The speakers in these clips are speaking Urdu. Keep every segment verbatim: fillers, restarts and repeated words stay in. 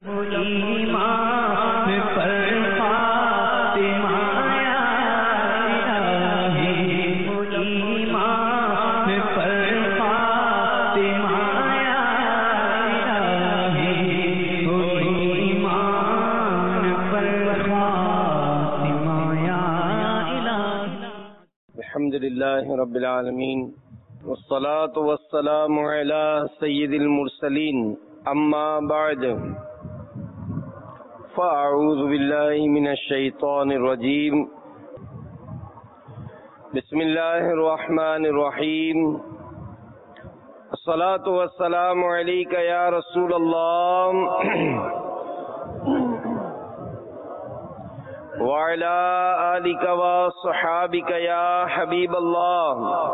ایمان پر فاطمہ یا الہی، ایمان پر فاطمہ یا الہی، ایمان پر فاطمہ یا الہی۔ الحمدللہ رب العالمین، والصلاة والسلام علی سید المرسلین، اما بعد، فاعوذ باللہ من الشیطان الرجیم، بسم اللہ الرحمن الرحیم، الصلاة والسلام علیک یا رسول اللہ وعلی آلک وصحابک یا حبیب اللہ،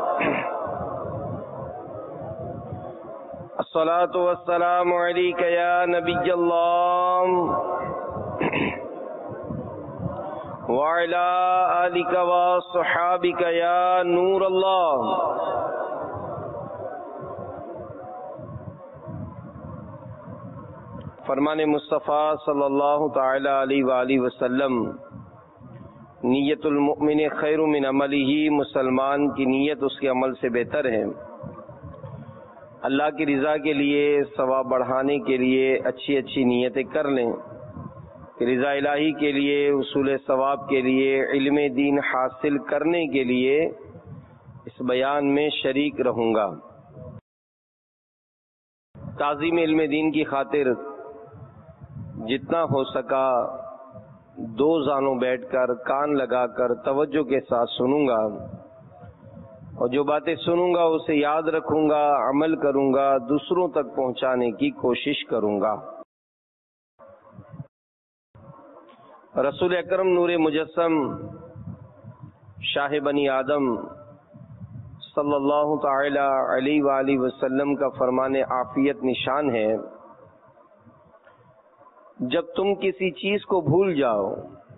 الصلاة والسلام علیک یا نبی اللہ وعلی آلک وصحابک یا نور اللہ۔ فرمان مصطفیٰ صلی اللہ تعالی علیہ وآلہ وسلم، نیت المؤمن خیر من عملہ، مسلمان کی نیت اس کے عمل سے بہتر ہے۔ اللہ کی رضا کے لیے، ثواب بڑھانے کے لیے اچھی اچھی نیتیں کر لیں، رضا الہی کے لیے، حصول ثواب کے لیے، علم دین حاصل کرنے کے لیے اس بیان میں شریک رہوں گا۔ تعظیم علم دین کی خاطر جتنا ہو سکا دو زانوں بیٹھ کر، کان لگا کر توجہ کے ساتھ سنوں گا، اور جو باتیں سنوں گا اسے یاد رکھوں گا، عمل کروں گا، دوسروں تک پہنچانے کی کوشش کروں گا۔ رسول اکرم نور مجسم شاہ بنی آدم صلی اللہ تعالی علیہ وآلہ وسلم کا فرمان عافیت نشان ہے، جب تم کسی چیز کو بھول جاؤ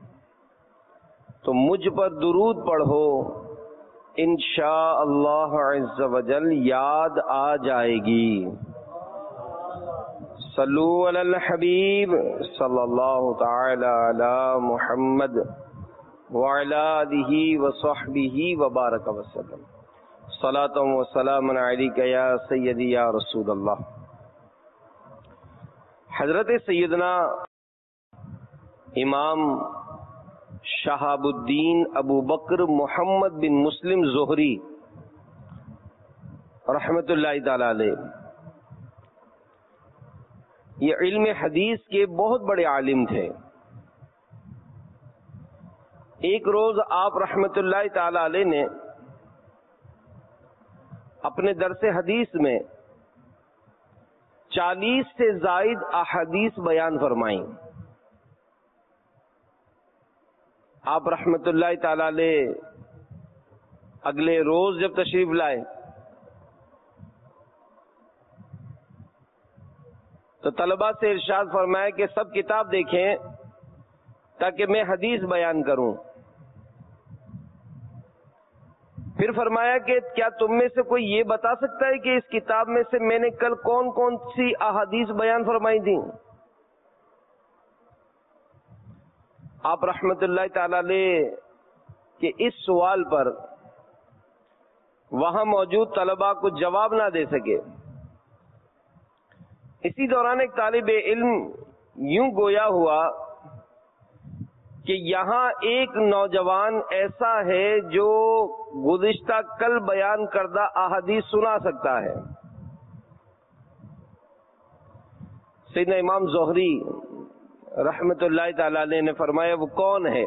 تو مجھ پر درود پڑھو، انشاء اللہ عز و جل یاد آ جائے گی۔ صلو علی الحبیب صلی اللہ تعالی علی محمد وعلی آلہ وصحبہ وبارک وسلم، صلاۃ و سلام علیک یا سیدی یا رسول اللہ۔ حضرت سیدنا امام شہاب الدین ابو بکر محمد بن مسلم زہری رحمت اللہ تعالی علیہ، یہ علم حدیث کے بہت بڑے عالم تھے۔ ایک روز آپ رحمت اللہ تعالی علیہ نے اپنے درس حدیث میں چالیس سے زائد احادیث بیان فرمائیں۔ آپ رحمت اللہ تعالی علیہ اگلے روز جب تشریف لائے تو طلباء سے ارشاد فرمایا کہ سب کتاب دیکھیں تاکہ میں حدیث بیان کروں۔ پھر فرمایا کہ کیا تم میں سے کوئی یہ بتا سکتا ہے کہ اس کتاب میں سے میں نے کل کون کون سی احادیث بیان فرمائی تھی؟ آپ رحمت اللہ تعالی علیہ کے اس سوال پر وہاں موجود طلباء کو جواب نہ دے سکے۔ اسی دوران ایک طالب علم یوں گویا ہوا کہ یہاں ایک نوجوان ایسا ہے جو گزشتہ کل بیان کردہ احادیث سنا سکتا ہے۔ سیدنا امام زہری رحمت اللہ تعالی علیہ نے فرمایا وہ کون ہے؟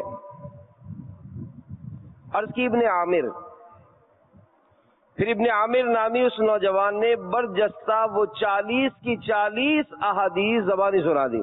عرض کی ابن عامر۔ پھر ابن عامر نامی اس نوجوان نے برجستہ وہ چالیس کی چالیس احادیث زبانی سنا دی۔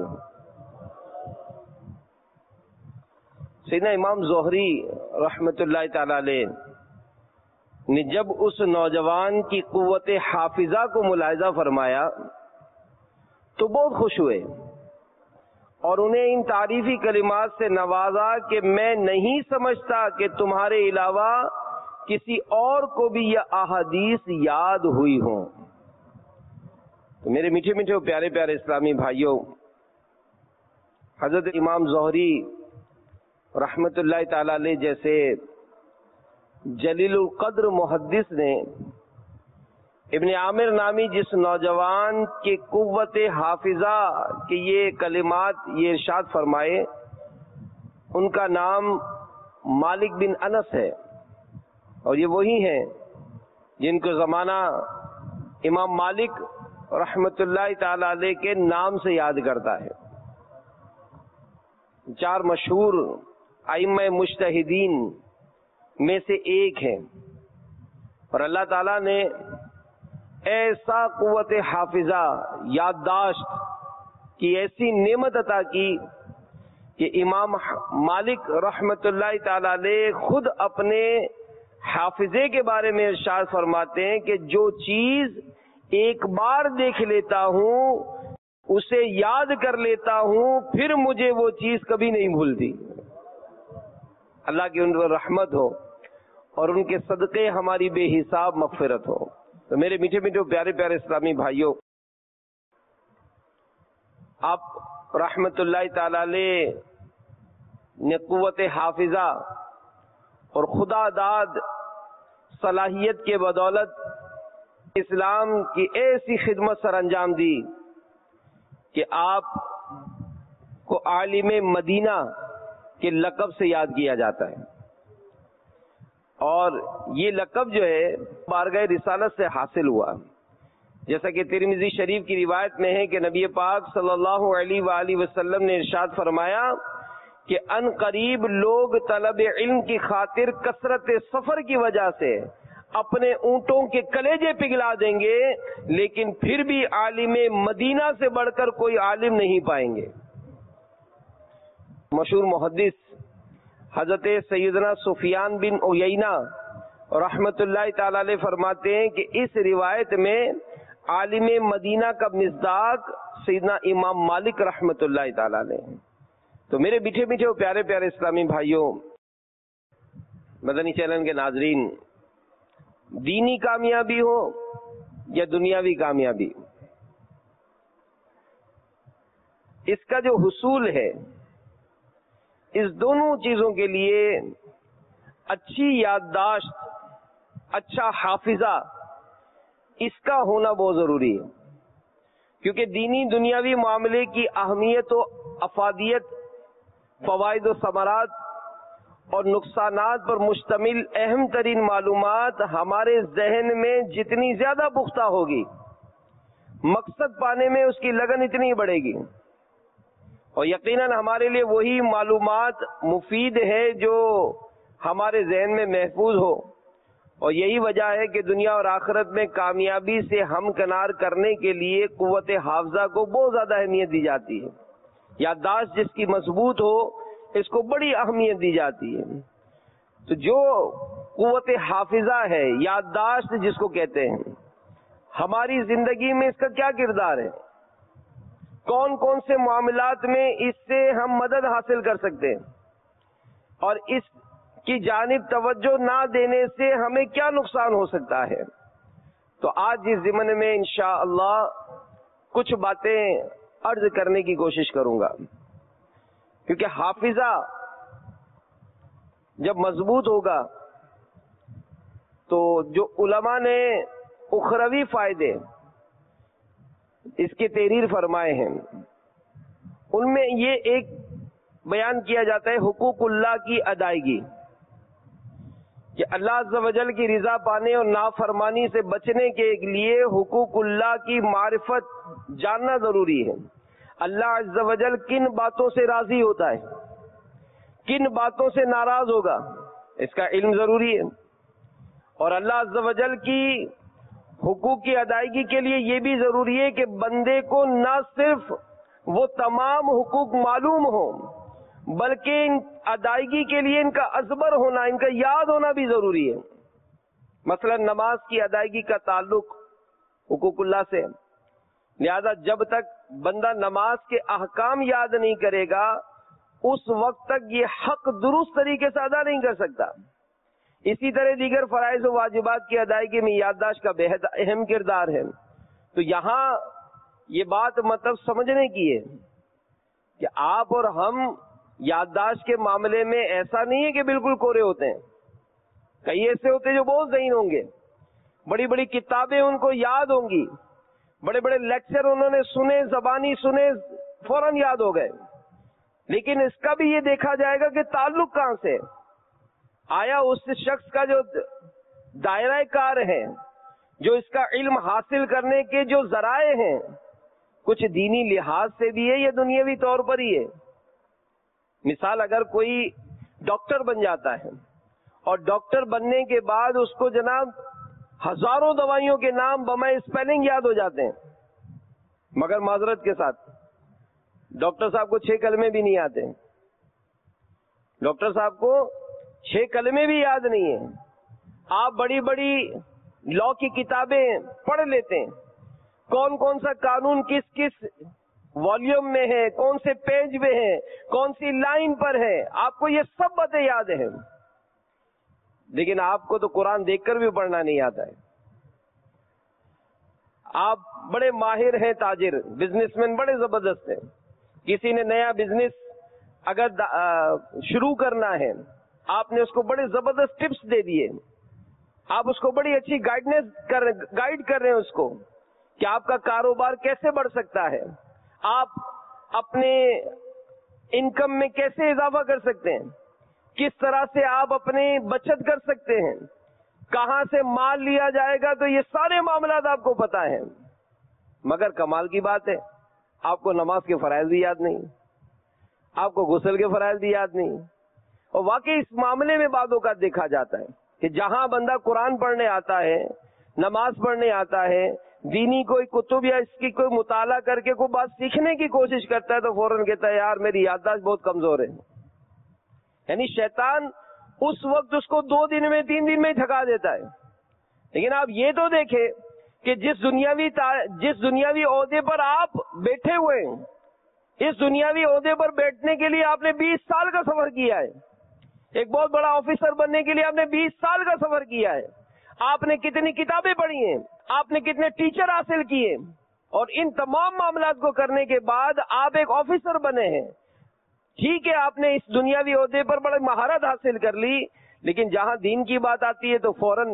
سیدنا امام زہری رحمت اللہ تعالی علیہ نے جب اس نوجوان کی قوت حافظہ کو ملاحظہ فرمایا تو بہت خوش ہوئے اور انہیں ان تعریفی کلمات سے نوازا کہ میں نہیں سمجھتا کہ تمہارے علاوہ کسی اور کو بھی یہ احادیث یاد ہوئی ہوں۔ تو میرے میٹھے میٹھے پیارے پیارے اسلامی بھائیوں، حضرت امام زہری رحمت اللہ تعالی علیہ جیسے جلیل القدر محدث نے ابن عامر نامی جس نوجوان کے قوت حافظہ کے یہ کلمات یہ ارشاد فرمائے، ان کا نام مالک بن انس ہے، اور یہ وہی ہیں جن کو زمانہ امام مالک رحمت اللہ تعالی علیہ کے نام سے یاد کرتا ہے۔ چار مشہور ائمہ مجتہدین میں سے ایک ہیں، اور اللہ تعالیٰ نے ایسا قوت حافظہ یادداشت کی ایسی نعمت عطا کی کہ امام مالک رحمت اللہ تعالی علیہ خود اپنے حافظے کے بارے میں ارشاد فرماتے ہیں کہ جو چیز ایک بار دیکھ لیتا ہوں اسے یاد کر لیتا ہوں، پھر مجھے وہ چیز کبھی نہیں بھولتی۔ اللہ کی ان پر رحمت ہو اور ان کے صدقے ہماری بے حساب مغفرت ہو۔ تو میرے میٹھے میٹھے پیارے پیارے اسلامی بھائیوں، آپ رحمت اللہ تعالی علیہ نے قوت حافظہ اور خدا داد صلاحیت کے بدولت اسلام کی ایسی خدمت سر انجام دی کہ آپ کو عالم مدینہ کے لقب سے یاد کیا جاتا ہے، اور یہ لقب جو ہے بارگاہ رسالت سے حاصل ہوا، جیسا کہ ترمذی شریف کی روایت میں ہے کہ نبی پاک صلی اللہ علیہ وآلہ وسلم نے ارشاد فرمایا کہ ان قریب لوگ طلب علم کی خاطر کثرت سفر کی وجہ سے اپنے اونٹوں کے کلیجے پگھلا دیں گے، لیکن پھر بھی عالم مدینہ سے بڑھ کر کوئی عالم نہیں پائیں گے۔ مشہور محدث حضرت سیدنا سفیان بن عیینہ رحمت اللہ تعالی علیہ فرماتے ہیں کہ اس روایت میں عالم مدینہ کا مصداق سیدنا امام مالک رحمت اللہ تعالی علیہ۔ تو میرے میٹھے میٹھے پیارے پیارے اسلامی بھائیوں، مدنی چینل کے ناظرین، دینی کامیابی ہو یا دنیاوی کامیابی، اس کا جو حصول ہے، اس دونوں چیزوں کے لیے اچھی یادداشت، اچھا حافظہ، اس کا ہونا بہت ضروری ہے، کیونکہ دینی دنیاوی معاملے کی اہمیت و افادیت، فوائد و ثمرات اور نقصانات پر مشتمل اہم ترین معلومات ہمارے ذہن میں جتنی زیادہ پختہ ہوگی، مقصد پانے میں اس کی لگن اتنی بڑھے گی، اور یقیناً ہمارے لیے وہی معلومات مفید ہے جو ہمارے ذہن میں محفوظ ہو، اور یہی وجہ ہے کہ دنیا اور آخرت میں کامیابی سے ہمکنار کرنے کے لیے قوت حافظہ کو بہت زیادہ اہمیت دی جاتی ہے۔ یادداشت جس کی مضبوط ہو اس کو بڑی اہمیت دی جاتی ہے۔ تو جو قوت حافظہ ہے، یادداشت جس کو کہتے ہیں، ہماری زندگی میں اس کا کیا کردار ہے، کون کون سے معاملات میں اس سے ہم مدد حاصل کر سکتے ہیں، اور اس کی جانب توجہ نہ دینے سے ہمیں کیا نقصان ہو سکتا ہے۔ تو آج اس ضمن میں انشاءاللہ کچھ باتیں عرض کرنے کی کوشش کروں گا، کیونکہ حافظہ جب مضبوط ہوگا تو جو علماء نے اخروی فائدے اس کے تحریر فرمائے ہیں، ان میں یہ ایک بیان کیا جاتا ہے حقوق اللہ کی ادائیگی، کہ اللہ عز و جل کی رضا پانے اور نافرمانی سے بچنے کے لیے حقوق اللہ کی معرفت جاننا ضروری ہے۔ اللہ عز و جل کن باتوں سے راضی ہوتا ہے، کن باتوں سے ناراض ہوگا، اس کا علم ضروری ہے، اور اللہ عز و جل کی حقوق کی ادائیگی کے لیے یہ بھی ضروری ہے کہ بندے کو نہ صرف وہ تمام حقوق معلوم ہوں، بلکہ ان ادائیگی کے لیے ان کا ازبر ہونا، ان کا یاد ہونا بھی ضروری ہے۔ مثلا نماز کی ادائیگی کا تعلق حقوق اللہ سے، لہذا جب تک بندہ نماز کے احکام یاد نہیں کرے گا اس وقت تک یہ حق درست طریقے سے ادا نہیں کر سکتا۔ اسی طرح دیگر فرائض و واجبات کی ادائیگی میں یادداشت کا بہت اہم کردار ہے۔ تو یہاں یہ بات مطلب سمجھنے کی ہے کہ آپ اور ہم یادداشت کے معاملے میں ایسا نہیں ہے کہ بالکل کورے ہوتے ہیں. کئی ایسے ہوتے ہیں جو بہت ذہین ہوں گے, بڑی بڑی کتابیں ان کو یاد ہوں گی, بڑے بڑے لیکچر انہوں نے سنے, زبانی سنے, فوراً یاد ہو گئے. لیکن اس کا بھی یہ دیکھا جائے گا کہ تعلق کہاں سے, آیا اس شخص کا جو دائرہ کار ہے, جو اس کا علم حاصل کرنے کے جو ذرائع ہیں, کچھ دینی لحاظ سے بھی ہے یا دنیاوی طور پر ہی ہے. مثال, اگر کوئی ڈاکٹر بن جاتا ہے اور ڈاکٹر بننے کے بعد اس کو جناب ہزاروں دوائیوں کے نام بمائے اسپیلنگ یاد ہو جاتے ہیں, مگر معذرت کے ساتھ ڈاکٹر صاحب کو چھ کلمے بھی نہیں آتے, ڈاکٹر صاحب کو چھ کلمے بھی یاد نہیں ہیں. آپ بڑی بڑی لا کی کتابیں پڑھ لیتے ہیں, کون کون سا قانون کس کس والیوم میں ہے, کون سے پیج میں ہے, کون سی لائن پر ہے, آپ کو یہ سب باتیں یاد ہیں. لیکن آپ کو تو قرآن دیکھ کر بھی پڑھنا نہیں آتا ہے. آپ بڑے ماہر ہیں, تاجر, بزنس مین بڑے زبردست ہیں. کسی نے نیا بزنس اگر شروع کرنا ہے, آپ نے اس کو بڑے زبردست ٹپس دے دیے, آپ اس کو بڑی اچھی گائیڈنس کر گائیڈ کر رہے ہیں اس کو کہ آپ کا کاروبار کیسے بڑھ سکتا ہے, آپ اپنے انکم میں کیسے اضافہ کر سکتے ہیں, کس طرح سے آپ اپنی بچت کر سکتے ہیں, کہاں سے مال لیا جائے گا, تو یہ سارے معاملات آپ کو پتا ہیں. مگر کمال کی بات ہے, آپ کو نماز کے فرائض بھی یاد نہیں, آپ کو غسل کے فرائض بھی یاد نہیں. اور واقعی اس معاملے میں بعض اوقات دیکھا جاتا ہے کہ جہاں بندہ قرآن پڑھنے آتا ہے, نماز پڑھنے آتا ہے, دینی کوئی کتب یا اس کی کوئی مطالعہ کر کے کوئی بات سیکھنے کی کوشش کرتا ہے, تو فوراً کہتا ہے یار میری یادداشت بہت کمزور ہے. یعنی شیطان اس وقت اس کو دو دن میں تین دن میں تھکا دیتا ہے. لیکن آپ یہ تو دیکھیں کہ جس دنیاوی جس دنیاوی عہدے پر آپ بیٹھے ہوئے ہیں, اس دنیاوی عہدے پر بیٹھنے کے لیے آپ نے بیس سال کا سفر کیا ہے. ایک بہت بڑا آفیسر بننے کے لیے آپ نے بیس سال کا سفر کیا ہے. آپ نے کتنی کتابیں پڑھی ہیں, آپ نے کتنے ٹیچر حاصل کیے, اور ان تمام معاملات کو کرنے کے بعد آپ ایک آفیسر بنے ہیں. ٹھیک ہے, آپ نے اس دنیاوی عہدے پر بڑی مہارت حاصل کر لی, لیکن جہاں دین کی بات آتی ہے تو فوراً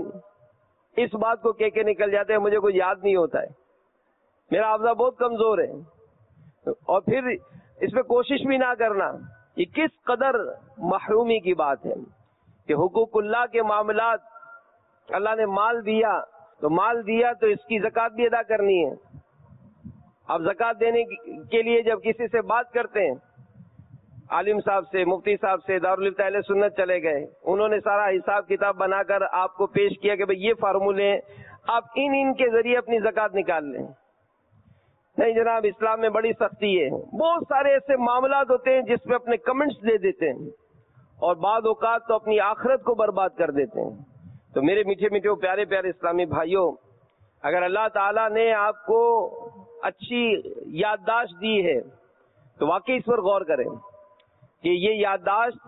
اس بات کو کہہ کے نکل جاتے ہیں مجھے کوئی یاد نہیں ہوتا ہے, میرا حافظہ بہت کمزور ہے. اور پھر اس میں کوشش بھی نہ کرنا. یہ کس قدر محرومی کی بات ہے کہ حقوق اللہ کے معاملات, اللہ نے مال دیا تو مال دیا تو اس کی زکوٰۃ بھی ادا کرنی ہے. آپ زکوٰۃ دینے کے لیے جب کسی سے بات کرتے ہیں, عالم صاحب سے, مفتی صاحب سے, دارالفتہ اہل سنت چلے گئے, انہوں نے سارا حساب کتاب بنا کر آپ کو پیش کیا کہ بھئی یہ فارمولے ہیں, آپ ان ان کے ذریعے اپنی زکوٰۃ نکال لیں. نہیں جناب, اسلام میں بڑی سختی ہے. بہت سارے ایسے معاملات ہوتے ہیں جس پہ اپنے کمنٹس دے دیتے ہیں, اور بعض اوقات تو اپنی آخرت کو برباد کر دیتے ہیں. تو میرے میٹھے میٹھے پیارے پیارے اسلامی بھائیوں, اگر اللہ تعالیٰ نے آپ کو اچھی یادداشت دی ہے تو واقعی اس پر غور کریں کہ یہ یادداشت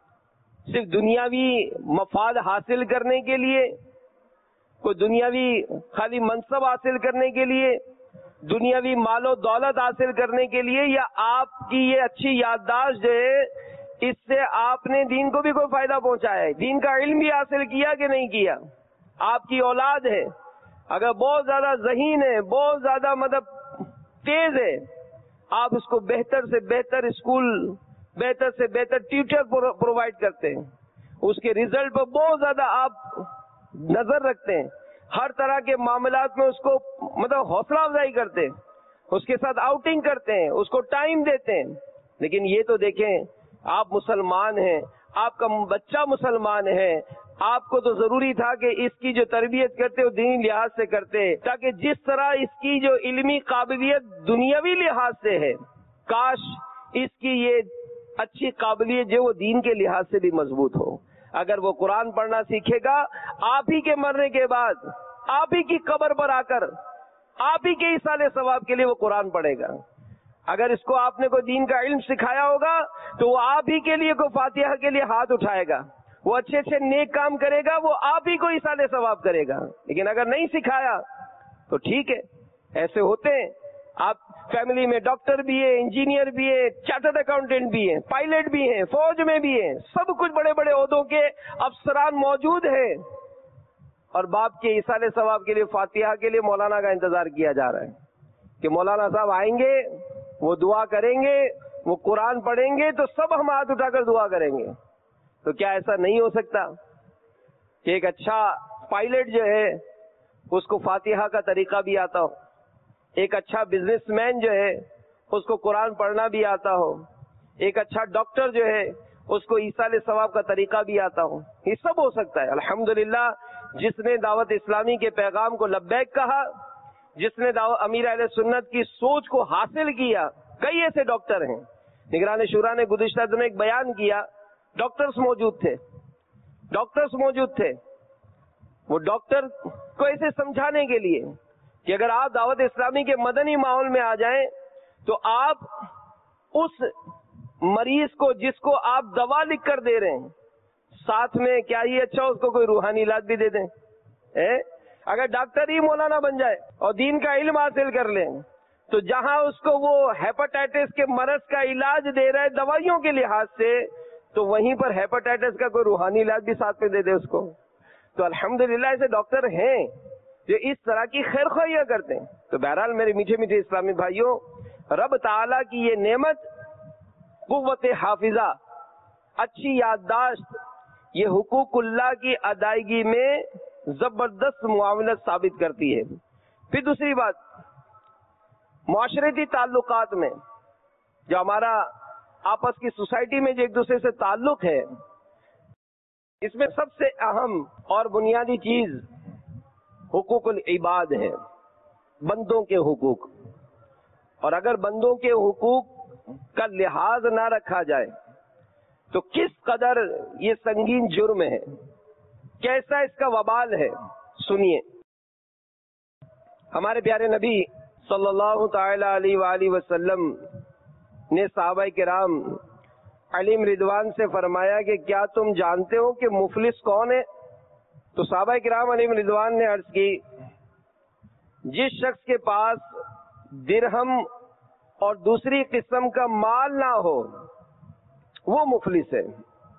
صرف دنیاوی مفاد حاصل کرنے کے لیے, کوئی دنیاوی خالی منصب حاصل کرنے کے لیے, دنیاوی مال و دولت حاصل کرنے کے لیے, یا آپ کی یہ اچھی یادداشت جو ہے اس سے آپ نے دین کو بھی کوئی فائدہ پہنچایا ہے, دین کا علم بھی حاصل کیا کہ نہیں کیا. آپ کی اولاد ہے, اگر بہت زیادہ ذہین ہے, بہت زیادہ مطلب تیز ہے, آپ اس کو بہتر سے بہتر اسکول, بہتر سے بہتر ٹیچر پرووائڈ کرتے ہیں, اس کے ریزلٹ پر بہت زیادہ آپ نظر رکھتے ہیں, ہر طرح کے معاملات میں اس کو مطلب حوصلہ افزائی کرتے ہیں, اس کے ساتھ آؤٹنگ کرتے ہیں, اس کو ٹائم دیتے ہیں. لیکن یہ تو دیکھیں, آپ مسلمان ہیں, آپ کا بچہ مسلمان ہے, آپ کو تو ضروری تھا کہ اس کی جو تربیت کرتے وہ دینی لحاظ سے کرتے, تاکہ جس طرح اس کی جو علمی قابلیت دنیاوی لحاظ سے ہے, کاش اس کی یہ اچھی قابلیت جو وہ دین کے لحاظ سے بھی مضبوط ہو. اگر وہ قرآن پڑھنا سیکھے گا, آپ ہی کے مرنے کے بعد آپ ہی کی قبر پر آ کر آپ ہی کے ایصال ثواب کے لیے وہ قرآن پڑھے گا. اگر اس کو آپ نے کوئی دین کا علم سکھایا ہوگا تو وہ آپ ہی کے لیے کوئی فاتحہ کے لیے ہاتھ اٹھائے گا, وہ اچھے اچھے نیک کام کرے گا, وہ آپ ہی کو ایصال ثواب کرے گا. لیکن اگر نہیں سکھایا تو ٹھیک ہے, ایسے ہوتے ہیں. آپ فیملی میں ڈاکٹر بھی ہے، انجینئر بھی ہے، چارٹرڈ اکاؤنٹنٹ بھی ہیں، پائلٹ بھی ہیں، فوج میں بھی ہیں، سب کچھ بڑے بڑے عہدوں کے افسران موجود ہیں، اور باپ کے ایصال ثواب کے لیے فاتحہ کے لیے مولانا کا انتظار کیا جا رہا ہے کہ مولانا صاحب آئیں گے، وہ دعا کریں گے، وہ قرآن پڑھیں گے تو سب ہم ہاتھ اٹھا کر دعا کریں گے۔ تو کیا ایسا نہیں ہو سکتا کہ ایک اچھا پائلٹ جو ہے اس کو فاتحہ کا طریقہ بھی آتا ہو، ایک اچھا بزنس مین جو ہے اس کو قرآن پڑھنا بھی آتا ہو، ایک اچھا ڈاکٹر جو ہے اس کو ایصال ثواب کا طریقہ بھی آتا ہو؟ یہ سب ہو سکتا ہے۔ الحمدللہ جس نے دعوت اسلامی کے پیغام کو لبیک کہا، جس نے دعوت امیر اہل سنت کی سوچ کو حاصل کیا، کئی ایسے ڈاکٹر ہیں۔ نگران شورا نے گزشتہ دنوں ایک بیان کیا، ڈاکٹرز موجود تھے، ڈاکٹرز موجود تھے، وہ ڈاکٹر کو ایسے سمجھانے کے لیے کہ اگر آپ دعوت اسلامی کے مدنی ماحول میں آ جائیں تو آپ اس مریض کو جس کو آپ دوا لکھ کر دے رہے ہیں، ساتھ میں کیا ہی اچھا اس کو کوئی روحانی علاج بھی دے دیں۔ اگر ڈاکٹر ہی مولانا بن جائے اور دین کا علم حاصل کر لیں تو جہاں اس کو وہ ہیپاٹائٹس کے مرض کا علاج دے رہا ہے دوائیوں کے لحاظ سے، تو وہیں پر ہیپاٹائٹس کا کوئی روحانی علاج بھی ساتھ میں دے دے اس کو۔ تو الحمدللہ ایسے ڈاکٹر ہیں جو اس طرح کی خیر خواہیاں کرتے ہیں۔ تو بہرحال میرے میٹھے میٹھے اسلامی بھائیوں، رب تعالیٰ کی یہ نعمت قوت حافظہ، اچھی یادداشت، یہ حقوق اللہ کی ادائیگی میں زبردست معاونت ثابت کرتی ہے۔ پھر دوسری بات، معاشرتی تعلقات میں جو ہمارا آپس کی سوسائٹی میں جو ایک دوسرے سے تعلق ہے، اس میں سب سے اہم اور بنیادی چیز حقوق العباد ہے، بندوں کے حقوق۔ اور اگر بندوں کے حقوق کا لحاظ نہ رکھا جائے تو کس قدر یہ سنگین جرم ہے، کیسا اس کا وبال ہے، سنیے۔ ہمارے پیارے نبی صلی اللہ تعالی علیہ وآلہ وسلم نے صحابہ کرام علیم رضوان سے فرمایا کہ کیا تم جانتے ہو کہ مفلس کون ہے؟ تو صحابہ کرام علیم رضوان نے عرض کی، جس شخص کے پاس درہم اور دوسری قسم کا مال نہ ہو وہ مفلس ہے۔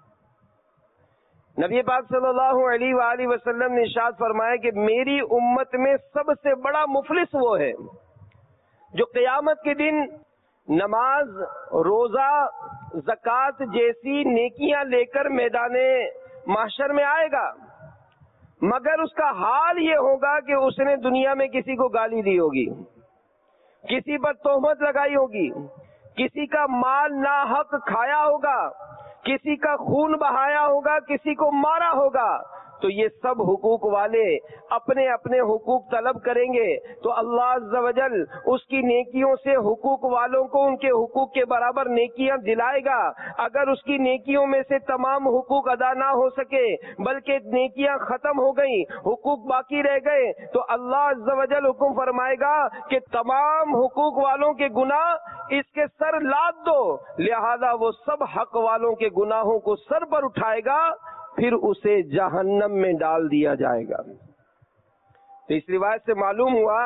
نبی پاک صلی اللہ علیہ وآلہ وسلم نے ارشاد فرمایا کہ میری امت میں سب سے بڑا مفلس وہ ہے جو قیامت کے دن نماز، روزہ، زکوٰۃ جیسی نیکیاں لے کر میدان محشر میں آئے گا، مگر اس کا حال یہ ہوگا کہ اس نے دنیا میں کسی کو گالی دی ہوگی، کسی پر تہمت لگائی ہوگی، کسی کا مال ناحق کھایا ہوگا، کسی کا خون بہایا ہوگا، کسی کو مارا ہوگا۔ تو یہ سب حقوق والے اپنے اپنے حقوق طلب کریں گے تو اللہ عز و جل اس کی نیکیوں سے حقوق والوں کو ان کے حقوق کے برابر نیکیاں دلائے گا۔ اگر اس کی نیکیوں میں سے تمام حقوق ادا نہ ہو سکے بلکہ نیکیاں ختم ہو گئیں، حقوق باقی رہ گئے، تو اللہ عز و جل حکم فرمائے گا کہ تمام حقوق والوں کے گناہ اس کے سر لاد دو، لہذا وہ سب حق والوں کے گناہوں کو سر پر اٹھائے گا، پھر اسے جہنم میں ڈال دیا جائے گا۔ تو اس روایت سے معلوم ہوا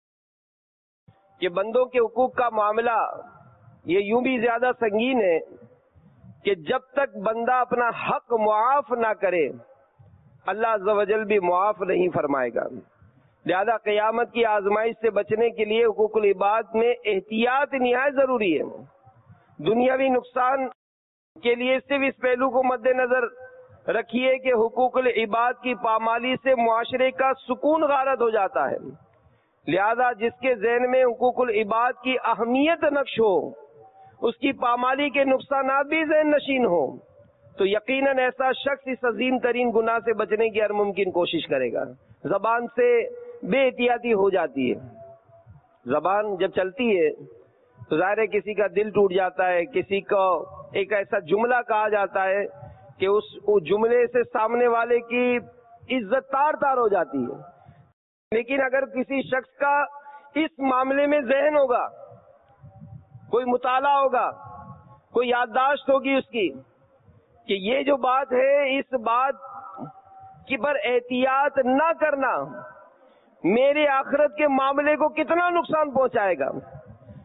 کہ بندوں کے حقوق کا معاملہ یہ یوں بھی زیادہ سنگین ہے کہ جب تک بندہ اپنا حق معاف نہ کرے اللہ عز و جل بھی معاف نہیں فرمائے گا۔ لہذا قیامت کی آزمائش سے بچنے کے لیے حقوق العباد میں احتیاط نہایت ضروری ہے۔ دنیاوی نقصان کے لیے صرف اس پہلو کو مد نظر رکھیے کہ حقوق العباد کی پامالی سے معاشرے کا سکون غارت ہو جاتا ہے، لہذا جس کے ذہن میں حقوق العباد کی اہمیت نقش ہو، اس کی پامالی کے نقصانات بھی ذہن نشین ہو، تو یقیناً ایسا شخص اس عظیم ترین گناہ سے بچنے کی ہر ممکن کوشش کرے گا۔ زبان سے بے احتیاطی ہو جاتی ہے، زبان جب چلتی ہے تو ظاہر ہے کسی کا دل ٹوٹ جاتا ہے، کسی کو ایک ایسا جملہ کہا جاتا ہے کہ اس جملے سے سامنے والے کی عزت تار تار ہو جاتی ہے۔ لیکن اگر کسی شخص کا اس معاملے میں ذہن ہوگا، کوئی مطالعہ ہوگا، کوئی یادداشت ہوگی اس کی کہ یہ جو بات ہے اس بات کی پر احتیاط نہ کرنا میرے آخرت کے معاملے کو کتنا نقصان پہنچائے گا،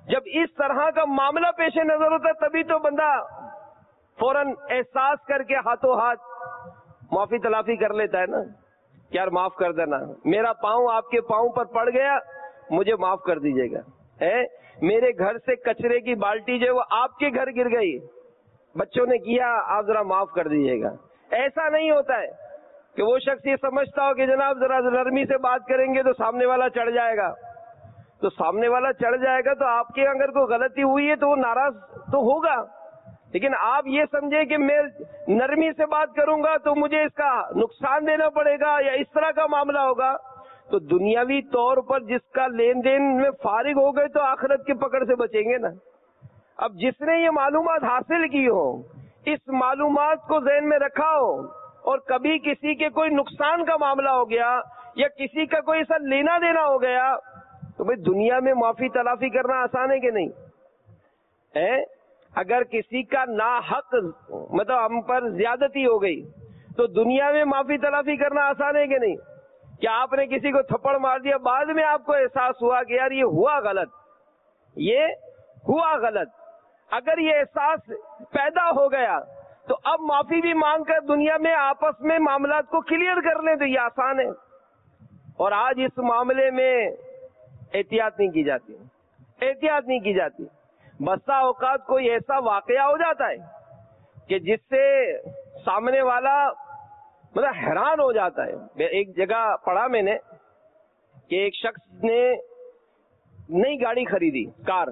جب اس طرح کا معاملہ پیش نظر ہوتا ہے تبھی تو بندہ فوراً احساس کر کے ہاتھوں ہاتھ معافی تلافی کر لیتا ہے نا، یار معاف کر دینا، میرا پاؤں آپ کے پاؤں پر پڑ گیا، مجھے معاف کر دیجیے گا، میرے گھر سے کچرے کی بالٹی جو ہے وہ آپ کے گھر گر گئی، بچوں نے کیا، آپ ذرا معاف کر دیجیے گا۔ ایسا نہیں ہوتا ہے کہ وہ شخص یہ سمجھتا ہو کہ جناب ذرا نرمی سے بات کریں گے تو سامنے والا چڑھ جائے گا، تو سامنے والا چڑھ جائے گا تو آپ کے اگر کوئی غلطی ہوئی ہے تو وہ ناراض تو ہوگا، لیکن آپ یہ سمجھیں کہ میں نرمی سے بات کروں گا تو مجھے اس کا نقصان دینا پڑے گا یا اس طرح کا معاملہ ہوگا، تو دنیاوی طور پر جس کا لین دین میں فارغ ہو گئے تو آخرت کی پکڑ سے بچیں گے نا۔ اب جس نے یہ معلومات حاصل کی ہو، اس معلومات کو ذہن میں رکھا ہو، اور کبھی کسی کے کوئی نقصان کا معاملہ ہو گیا یا کسی کا کوئی ایسا لینا دینا ہو گیا تو بھئی دنیا میں معافی تلافی کرنا آسان ہے کہ نہیں ہے؟ اگر کسی کا ناحق مطلب ہم پر زیادتی ہو گئی تو دنیا میں معافی تلافی کرنا آسان ہے کہ نہیں؟ کہ آپ نے کسی کو تھپڑ مار دیا، بعد میں آپ کو احساس ہوا کہ یار یہ ہوا غلط، یہ ہوا غلط، اگر یہ احساس پیدا ہو گیا تو اب معافی بھی مانگ کر دنیا میں آپس میں معاملات کو کلیئر کر لیں تو یہ آسان ہے۔ اور آج اس معاملے میں احتیاط نہیں کی جاتی، احتیاط نہیں کی جاتی۔ بسا اوقات کوئی ایسا واقعہ ہو جاتا ہے کہ جس سے سامنے والا مطلب حیران ہو جاتا ہے۔ ایک جگہ پڑھا میں نے کہ ایک شخص نے نئی گاڑی خریدی، کار۔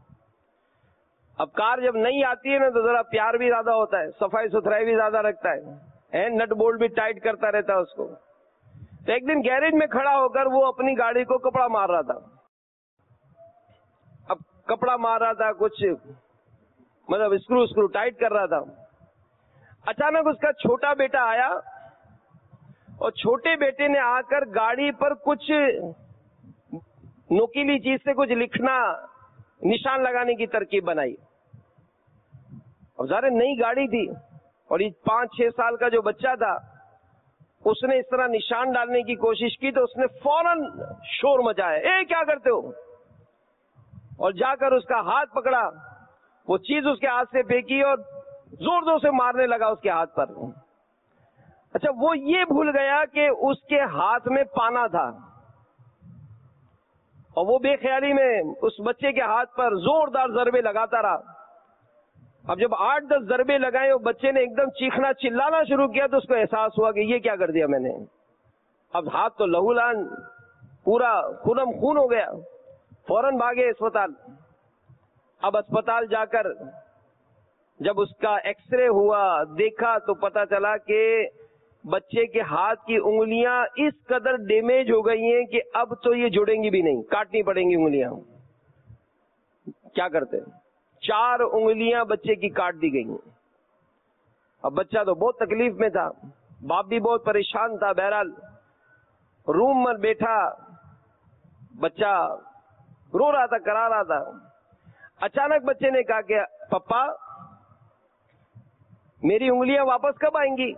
اب کار جب نہیں آتی ہے نا تو ذرا پیار بھی زیادہ ہوتا ہے، صفائی ستھرائی بھی زیادہ رکھتا ہے، نٹ بولٹ بھی ٹائٹ کرتا رہتا ہے اس کو۔ تو ایک دن گیریج میں کھڑا ہو کر وہ اپنی گاڑی کو کپڑا مار رہا تھا، اب کپڑا مار رہا تھا، کچھ مطلب اسکرو اسکرو ٹائٹ کر رہا تھا۔ اچانک اس کا چھوٹا بیٹا آیا اور چھوٹے بیٹے نے آ کر گاڑی پر کچھ نوکیلی چیز سے کچھ لکھنا، نشان لگانے کی ترکیب بنائی۔ اب ظاہر نئی گاڑی تھی اور یہ پانچ چھ سال کا جو بچہ تھا اس نے اس طرح نشان ڈالنے کی کوشش کی تو اس نے فوراً شور مچایا، اے کیا کرتے ہو، اور جا کر اس کا ہاتھ پکڑا، وہ چیز اس کے ہاتھ سے پھینکی اور زور زور سے مارنے لگا اس کے ہاتھ پر۔ اچھا وہ یہ بھول گیا کہ اس کے ہاتھ میں پانا تھا اور وہ بے خیالی میں اس بچے کے ہاتھ پر زوردار ضربے لگاتا رہا۔ اب جب آٹھ دس ضربے لگائے اور بچے نے ایک دم چیخنا چلانا شروع کیا تو اس کو احساس ہوا کہ یہ کیا کر دیا میں نے۔ اب ہاتھ تو لہولان پورا خونم خون ہو گیا، فوراً بھاگے اسپتال۔ اب اسپتال جا کر جب اس کا ایکس رے ہوا، دیکھا تو پتا چلا کہ بچے کے ہاتھ کی انگلیاں اس قدر ڈیمیج ہو گئی ہیں کہ اب تو یہ جڑیں گی بھی نہیں، کاٹنی پڑیں گی انگلیاں۔ کیا کرتے؟ چار انگلیاں بچے کی کاٹ دی گئی۔ اب بچہ تو بہت تکلیف میں تھا، باپ بھی بہت پریشان تھا۔ بہرحال روم میں بیٹھا بچہ رو رہا تھا، کرا رہا تھا۔ اچانک بچے نے کہا کہ پپا میری انگلیاں واپس کب آئیں گی؟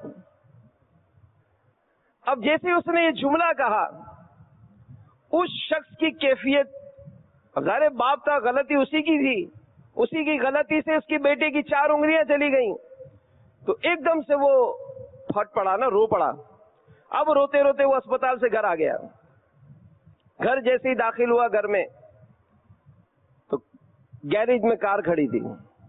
اب جیسے اس نے یہ جملہ کہا اس شخص کی کیفیت، ظاہر باپ تھا، غلطی اسی کی تھی، اسی کی غلطی سے اس کی بیٹے کی چار انگلیاں چلی گئیں، تو ایک دم سے وہ پھٹ پڑا نا، رو پڑا۔ اب روتے روتے وہ اسپتال سے گھر آ گیا۔ گھر جیسے ہی داخل ہوا گھر میں تو گیریج میں کار کھڑی تھی۔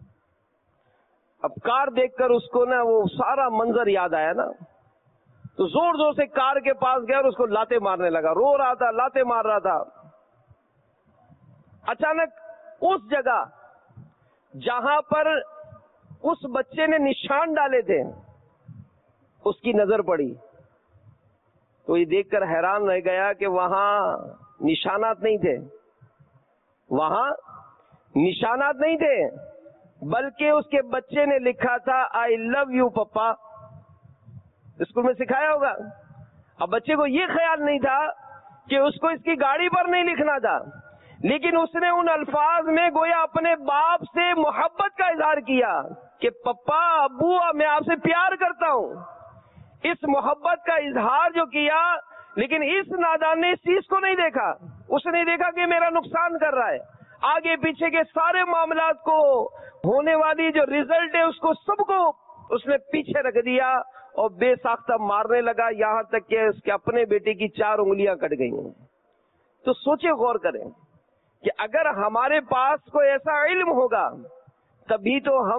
اب کار دیکھ کر اس کو نا وہ سارا منظر یاد آیا نا، تو زور زور سے کار کے پاس گیا اور اس کو لاتے مارنے لگا، رو رہا تھا، لاتے مار رہا تھا۔ اچانک اس جگہ جہاں پر اس بچے نے نشان ڈالے تھے اس کی نظر پڑی تو یہ دیکھ کر حیران رہ گیا کہ وہاں نشانات نہیں تھے، وہاں نشانات نہیں تھے، بلکہ اس کے بچے نے لکھا تھا آئی لو یو پپا۔ اسکول میں سکھایا ہوگا۔ اب بچے کو یہ خیال نہیں تھا کہ اس کو اس کی گاڑی پر نہیں لکھنا تھا، لیکن اس نے ان الفاظ میں گویا اپنے باپ سے محبت کا اظہار کیا کہ پپا، ابو، میں آپ سے پیار کرتا ہوں۔ اس محبت کا اظہار جو کیا، لیکن اس نادان نے اس چیز کو نہیں دیکھا، اس نے دیکھا کہ میرا نقصان کر رہا ہے۔ آگے پیچھے کے سارے معاملات کو، ہونے والی جو ریزلٹ ہے اس کو سب کو اس نے پیچھے رکھ دیا اور بے ساختہ مارنے لگا، یہاں تک کہ اس کے اپنے بیٹے کی چار انگلیاں کٹ گئی ہیں۔ تو سوچے، غور کریں کہ اگر ہمارے پاس کوئی ایسا علم ہوگا تبھی تو ہم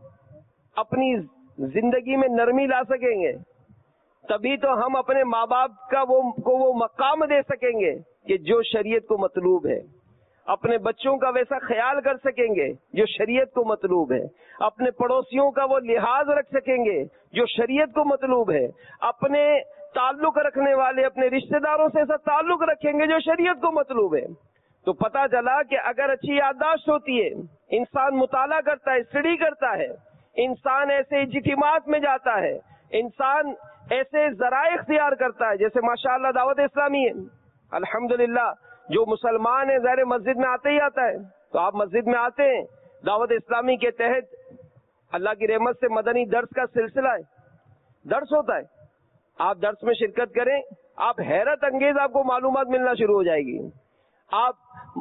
اپنی زندگی میں نرمی لا سکیں گے، تبھی تو ہم اپنے ماں باپ کا وہ کو وہ مقام دے سکیں گے کہ جو شریعت کو مطلوب ہے، اپنے بچوں کا ویسا خیال کر سکیں گے جو شریعت کو مطلوب ہے، اپنے پڑوسیوں کا وہ لحاظ رکھ سکیں گے جو شریعت کو مطلوب ہے، اپنے تعلق رکھنے والے اپنے رشتہ داروں سے ایسا تعلق رکھیں گے جو شریعت کو مطلوب ہے۔ تو پتہ چلا کہ اگر اچھی یادداشت ہوتی ہے، انسان مطالعہ کرتا ہے، اسٹڈی کرتا ہے، انسان ایسے اجتماعات میں جاتا ہے، انسان ایسے ذرائع اختیار کرتا ہے، جیسے ماشاءاللہ دعوت اسلامی ہے، الحمدللہ جو مسلمان ہے ظاہر مسجد میں آتے ہی آتا ہے، تو آپ مسجد میں آتے ہیں، دعوت اسلامی کے تحت اللہ کی رحمت سے مدنی درس کا سلسلہ ہے، درس ہوتا ہے، آپ درس میں شرکت کریں، آپ حیرت انگیز آپ کو معلومات ملنا شروع ہو جائے گی۔ آپ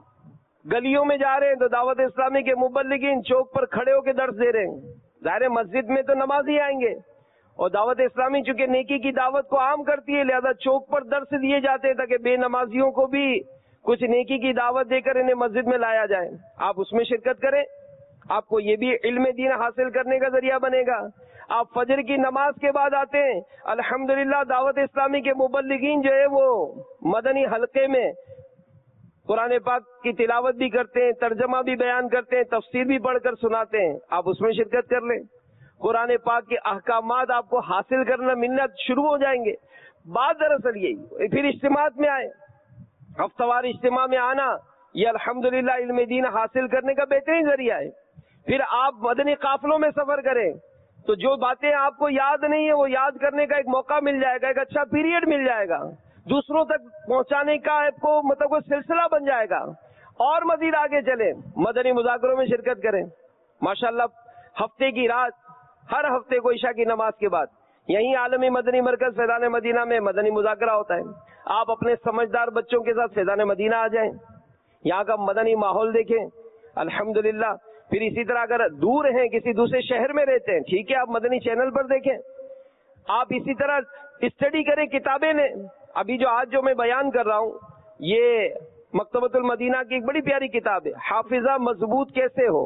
گلیوں میں جا رہے ہیں تو دعوت اسلامی کے مبلغین چوک پر کھڑے ہو کے درس دے رہے ہیں، ظاہر مسجد میں تو نمازی آئیں گے، اور دعوت اسلامی چونکہ نیکی کی دعوت کو عام کرتی ہے لہذا چوک پر درس دیے جاتے ہیں تاکہ بے نمازیوں کو بھی کچھ نیکی کی دعوت دے کر انہیں مسجد میں لایا جائے، آپ اس میں شرکت کریں، آپ کو یہ بھی علم دین حاصل کرنے کا ذریعہ بنے گا۔ آپ فجر کی نماز کے بعد آتے ہیں، الحمدللہ دعوت اسلامی کے مبلغین جو ہے وہ مدنی حلقے میں قرآن پاک کی تلاوت بھی کرتے ہیں، ترجمہ بھی بیان کرتے ہیں، تفسیر بھی پڑھ کر سناتے ہیں، آپ اس میں شرکت کر لیں، قرآن پاک کے احکامات آپ کو حاصل کرنا ملنا شروع ہو جائیں گے۔ بات دراصل یہی، پھر اجتماعات میں آئے، ہفتہ وار اجتماع میں آنا یہ الحمدللہ علم دین حاصل کرنے کا بہترین ذریعہ ہے۔ پھر آپ مدنی قافلوں میں سفر کریں تو جو باتیں آپ کو یاد نہیں ہے وہ یاد کرنے کا ایک موقع مل جائے گا، ایک اچھا پیریڈ مل جائے گا، دوسروں تک پہنچانے کا آپ کو مطلب کوئی سلسلہ بن جائے گا۔ اور مزید آگے چلیں، مدنی مذاکروں میں شرکت کریں، ماشاءاللہ ہفتے کی رات، ہر ہفتے کو عشاء کی نماز کے بعد یہیں عالمی مدنی مرکز فیضان مدینہ میں مدنی مذاکرہ ہوتا ہے، آپ اپنے سمجھدار بچوں کے ساتھ فیضان مدینہ آ جائیں، یہاں کا مدنی ماحول دیکھیں، الحمدللہ۔ پھر اسی طرح اگر دور ہیں، کسی دوسرے شہر میں رہتے ہیں، ٹھیک ہے، آپ مدنی چینل پر دیکھیں، آپ اسی طرح اسٹڈی کریں، کتابیں لیں۔ ابھی جو آج جو میں بیان کر رہا ہوں یہ مکتبۃ المدینہ کی ایک بڑی پیاری کتاب ہے، حافظہ مضبوط کیسے ہو،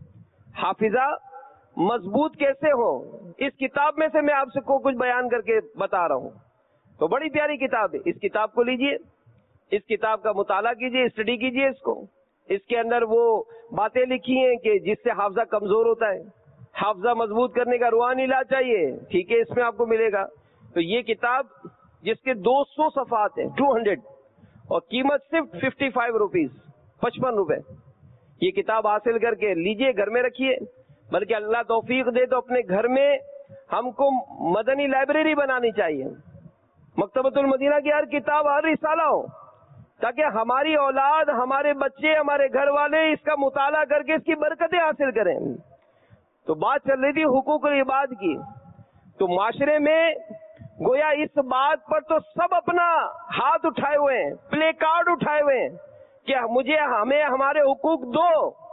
حافظہ مضبوط کیسے ہو، اس کتاب میں سے میں آپ سے کو کچھ بیان کر کے بتا رہا ہوں، تو بڑی پیاری کتاب ہے، اس کتاب کو لیجئے، اس کتاب کا مطالعہ کیجئے، اسٹڈی کیجئے اس کو، اس کے اندر وہ باتیں لکھی ہیں کہ جس سے حافظہ کمزور ہوتا ہے، حافظہ مضبوط کرنے کا روحانی علاج چاہیے، ٹھیک ہے، اس میں آپ کو ملے گا۔ تو یہ کتاب جس کے دو سو صفحات ہیں، ٹو ہنڈریڈ، اور قیمت صرف ففٹی فائیو روپیز، پچپن روپے، یہ کتاب حاصل کر کے لیجئے، گھر میں رکھیے، بلکہ اللہ توفیق دے تو اپنے گھر میں ہم کو مدنی لائبریری بنانی چاہیے، مکتبۃ المدینہ کی ہر کتاب، ہر رسالہ ہو، تاکہ ہماری اولاد، ہمارے بچے، ہمارے گھر والے اس کا مطالعہ کر کے اس کی برکتیں حاصل کریں۔ تو بات چل رہی تھی حقوق العباد کی، تو معاشرے میں گویا اس بات پر تو سب اپنا ہاتھ اٹھائے ہوئے ہیں، پلے کارڈ اٹھائے ہوئے ہیں کہ مجھے ہمیں ہمارے حقوق دو،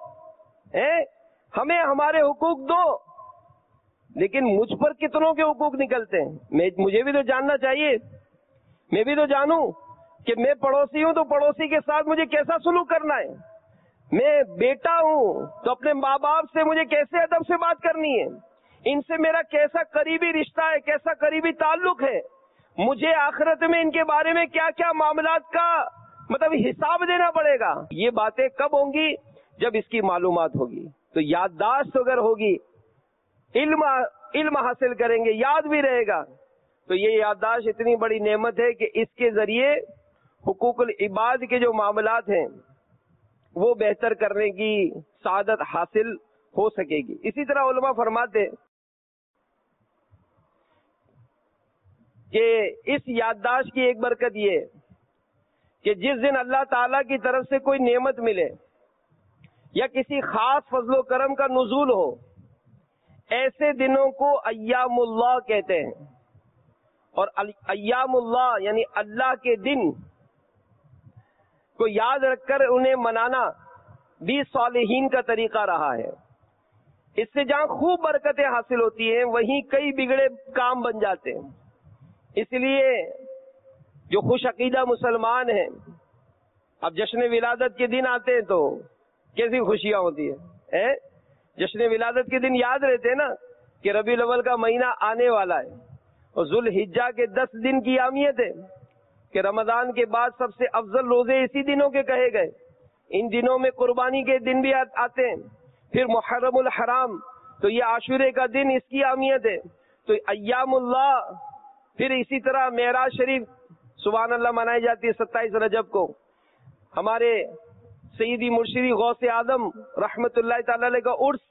ہمیں ہمارے حقوق دو، لیکن مجھ پر کتنوں کے حقوق نکلتے ہیں، مجھے بھی تو جاننا چاہیے، میں بھی تو جانوں کہ میں پڑوسی ہوں تو پڑوسی کے ساتھ مجھے کیسا سلوک کرنا ہے، میں بیٹا ہوں تو اپنے ماں باپ سے مجھے کیسے ادب سے بات کرنی ہے، ان سے میرا کیسا قریبی رشتہ ہے، کیسا قریبی تعلق ہے، مجھے آخرت میں ان کے بارے میں کیا کیا معاملات کا مطلب حساب دینا پڑے گا۔ یہ باتیں کب ہوں گی؟ جب اس کی معلومات ہوگی، تو یادداشت اگر ہوگی، علم علم حاصل کریں گے، یاد بھی رہے گا، تو یہ یادداشت اتنی بڑی نعمت ہے کہ اس کے ذریعے حقوق العباد کے جو معاملات ہیں وہ بہتر کرنے کی سعادت حاصل ہو سکے گی۔ اسی طرح علماء فرماتے کہ اس یادداشت کی ایک برکت یہ کہ جس دن اللہ تعالی کی طرف سے کوئی نعمت ملے یا کسی خاص فضل و کرم کا نزول ہو، ایسے دنوں کو ایام اللہ کہتے ہیں، اور ایام اللہ یعنی اللہ کے دن کو یاد رکھ کر انہیں منانا، بھی صالحین کا طریقہ رہا ہے. اس سے جہاں خوب برکتیں حاصل ہوتی ہیں وہیں کئی بگڑے کام بن جاتے ہیں. اس لیے جو خوش عقیدہ مسلمان ہیں اب جشن ولادت کے دن آتے ہیں تو کیسی خوشیاں ہوتی ہیں. جشن ولادت کے دن یاد رہتے ہیں نا کہ ربیع الاول کا مہینہ آنے والا ہے اور ذوالحجہ کے دس دن کی اہمیت ہے کہ رمضان کے بعد سب سے افضل روزے اسی دنوں کے کہے گئے. ان دنوں میں قربانی کے دن بھی آتے ہیں. پھر محرم الحرام تو یہ عاشورے کا دن اس کی اہمیت ہے. تو ایام اللہ، پھر اسی طرح معراج شریف سبحان اللہ منائی جاتی ہے ستائیس رجب کو. ہمارے سیدی مرشدی غوث اعظم رحمت اللہ تعالی علیہ کا عرس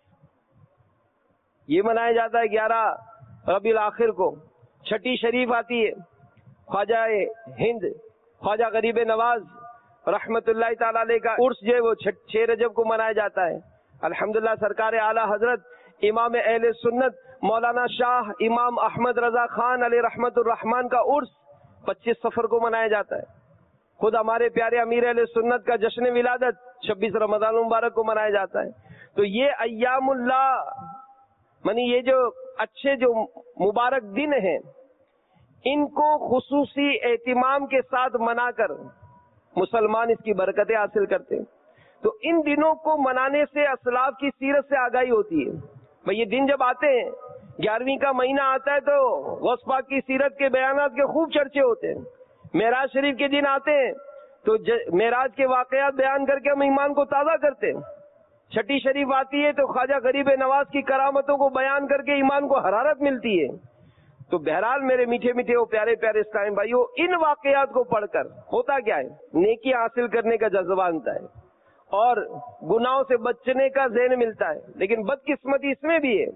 یہ منایا جاتا ہے گیارہ ربیع الاخر کو. چھٹی شریف آتی ہے خواجہ ہند خواجہ غریب نواز رحمت اللہ تعالی علیہ کا عرس جو ہے وہ چھ رجب کو منایا جاتا ہے. الحمدللہ سرکار اعلی حضرت امام اہل سنت مولانا شاہ امام احمد رضا خان علیہ رحمت الرحمان کا عرس پچیس سفر کو منایا جاتا ہے. خود ہمارے پیارے امیر اہل سنت کا جشن ولادت چھبیس رمضان مبارک کو منایا جاتا ہے. تو یہ ایام اللہ منی یہ جو اچھے جو مبارک دن ہیں ان کو خصوصی اہتمام کے ساتھ منا کر مسلمان اس کی برکتیں حاصل کرتے ہیں. تو ان دنوں کو منانے سے اسلاف کی سیرت سے آگاہی ہوتی ہے. بھئی یہ دن جب آتے ہیں گیارہویں کا مہینہ آتا ہے تو غوث پاک کی سیرت کے بیانات کے خوب چرچے ہوتے ہیں. معراج شریف کے دن آتے ہیں تو معراج کے واقعات بیان کر کے ہم ایمان کو تازہ کرتے ہیں. چھٹی شریف آتی ہے تو خواجہ غریب نواز کی کرامتوں کو بیان کر کے ایمان کو حرارت ملتی ہے. تو بہرحال میرے میٹھے میٹھے وہ پیارے پیارے اسلام بھائیوں، ان واقعات کو پڑھ کر ہوتا کیا ہے؟ نیکی حاصل کرنے کا جذبہ آتا ہے اور گناہوں سے بچنے کا ذہن ملتا ہے. لیکن بدقسمتی اس میں بھی ہے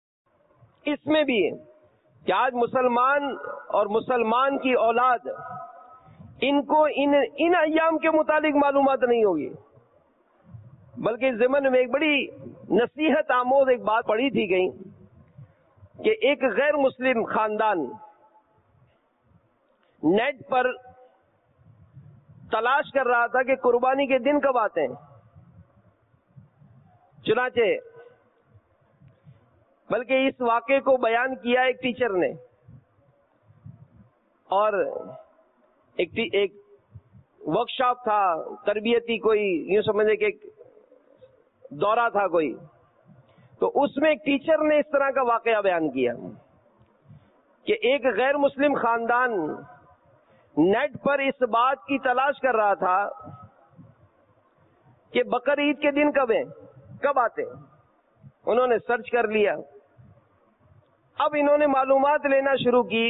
اس میں بھی ہے کہ آج مسلمان اور مسلمان کی اولاد ان کو ان ان ایام کے متعلق معلومات نہیں ہوگی. بلکہ ضمن میں ایک بڑی نصیحت آموز ایک بات پڑھی تھی گئی کہ ایک غیر مسلم خاندان نیٹ پر تلاش کر رہا تھا کہ قربانی کے دن کب آتے ہیں. چنانچہ بلکہ اس واقعے کو بیان کیا ایک ٹیچر نے اور ایک ایک ورکشاپ تھا تربیتی، کوئی یوں سمجھے کہ ایک دورہ تھا کوئی، تو اس میں ایک ٹیچر نے اس طرح کا واقعہ بیان کیا کہ ایک غیر مسلم خاندان نیٹ پر اس بات کی تلاش کر رہا تھا کہ بقرعید کے دن کب ہیں، کب آتے. انہوں نے سرچ کر لیا. اب انہوں نے معلومات لینا شروع کی